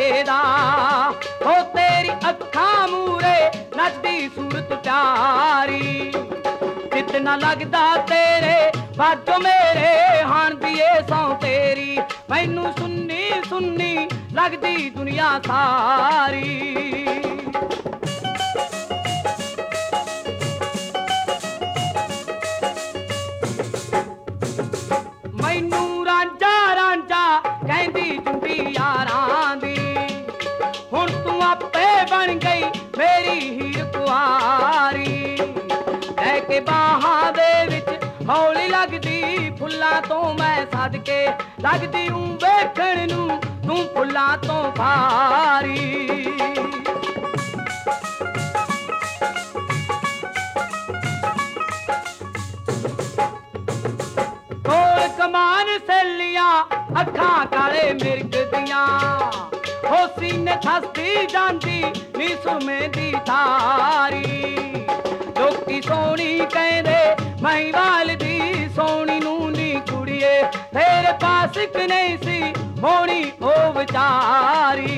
दा हो तेरी अखां मूरे नचदी सूरत प्यारी जितना लगदा तेरे बाजो मेरे हान दिए सौ तेरी मैनू सुन्नी सुन्नी लगदी दुनिया सारी मैनू रांझा रांझा कहंदी जुंदी यारां दी हुण तू आपे बन गई मेरी हीर कुआरी के बाहां दे विच हौली लगदी फुल्लां तो मैं सदके लगदी हूं वेखण नू तू फुल्लां तो भारी कोल कमान सैलियां अखां काले मिर्ग दियां हो सीने थसदी जांदी नी सुरमे दी थारी लोकी सोनी कहंदे महिवाल दी सोनी नूनी कुड़िए तेरे पास एक नहीं सी होनी ओ विचारी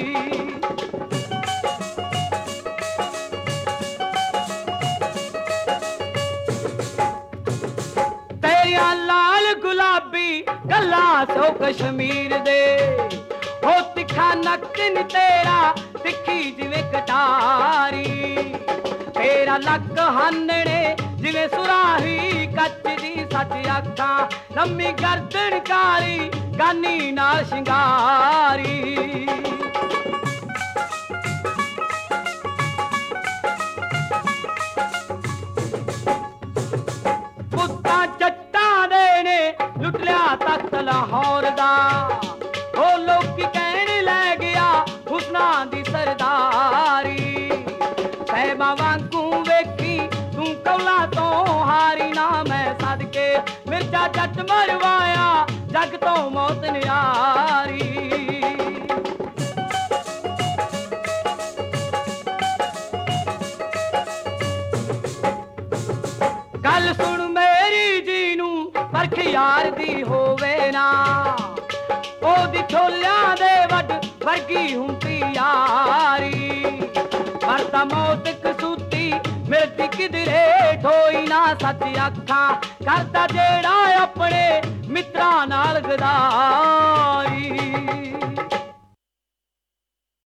तेरिया लाल गुलाबी गल्ला सो कश्मीर दे हो तिखा नक्क नी तेरा तिखी जिवें कटारी तेरा लक हानने जिवें सुराही कच्च दी सच अखां लम्मी गर्दन काली गानी नाल शिंगारी पुत्तां जट्टां दे ने लुट लिया तख्त लाहौर दा ओ लोकी कहण लै गया हुस्ना दी सरदारी सहबा वांगू वेखी तू कौला तो हारी ना मैं सदके मिर्जा जट मरवाया जग तो मौत न्यारी गल सुन मेरी जी नू परख यार दी होवे ना ओदी छोलियां दे वड वर्गी हुंदी यारी मरदा मौत कसूती मिलदी किधरे ठोई ना सच अखां करदा जेड़ा अपने मित्रां नाल गदारी